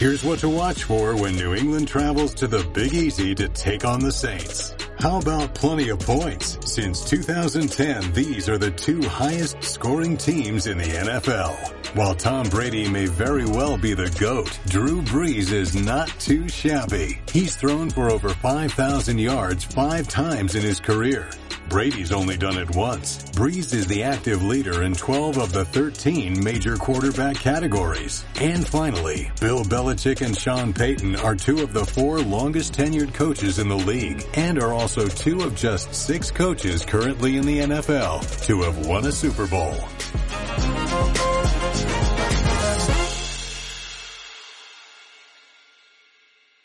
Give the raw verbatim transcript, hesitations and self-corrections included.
Here's what to watch for when New England travels to the Big Easy to take on the Saints. How about plenty of points? Since two thousand ten, these are the two highest scoring teams in the N F L. While Tom Brady may very well be the GOAT, Drew Brees is not too shabby. He's thrown for over five thousand yards five times in his career. Brady's only done it once. Brees is the active leader in twelve of the thirteen major quarterback categories. And finally, Bill Belichick and Sean Payton are two of the four longest tenured coaches in the league and are also two of just six coaches currently in the N F L to have won a Super Bowl.